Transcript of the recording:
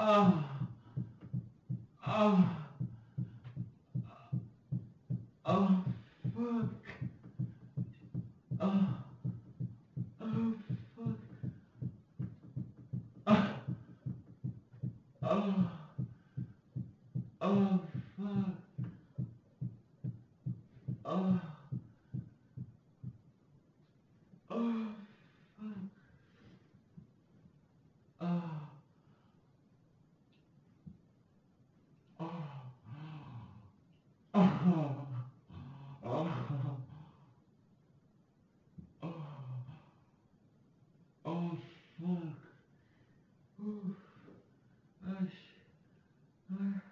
Oh, oh, oh, fuck. Oh, oh, fuck. Oh, oh, oh, fuck. Oh, oh, fuck. Oh, oh, oh, oh, oh, oh, fuck. Oof. Gosh.